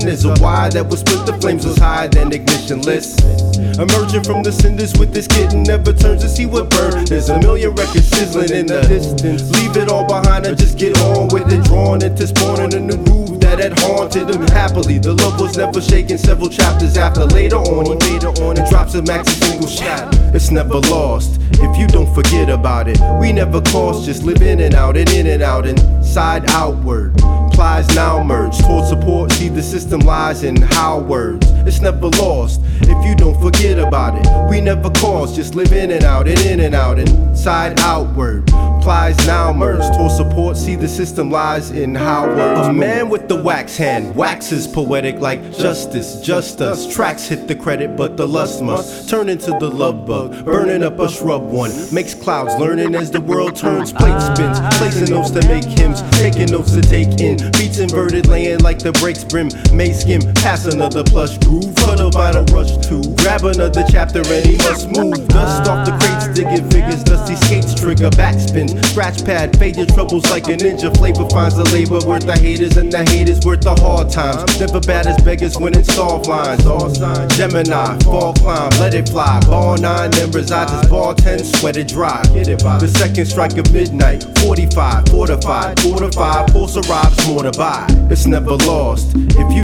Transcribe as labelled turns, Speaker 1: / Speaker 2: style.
Speaker 1: Is a wire that would split the flames was higher than ignition lists. Emerging from the cinders with this kitten never turns to see what burns. There's a million records sizzling in the distance. Leave it all behind and just get on with it. Drawn into spawning a new groove that had haunted him happily. The love was never shaken several chapters after. Later on he made it on and drops a maxi single shot. It's never lost if you don't forget about it. We never cost, just live in and out and in and out and side outward. Plies now merge toward support. See the system lies in how words. It's never lost if you don't forget about it. We never cause, just live in and out and in and out and side outward. Plies now merge toward support. See the system lies in how words. A man with the wax hand waxes poetic like justice. Just us tracks hit the credit, but the lust must turn into the love bug. Burning up a shrub one makes clouds. Learning as the world turns, plate spins. Placing notes to make hymns, taking notes to take in. Beats inverted, laying like the breaks brim. May skim past another plush groove. Cut a vinyl rush to grab another chapter and he must move. Dust off the crates, digging figures. Dusty skates trigger backspin. Scratch pad, fade your troubles like a ninja. Flavor finds the labor worth the haters and the haters worth the hard times. Never bad as beggars when it's soft lines. Gemini, fall climb, let it fly. Ball 9, then reside as ball 10, sweat it dry. The second strike of midnight, 45, fortified, 4 to 5, force arrives, more to buy. It's never lost if you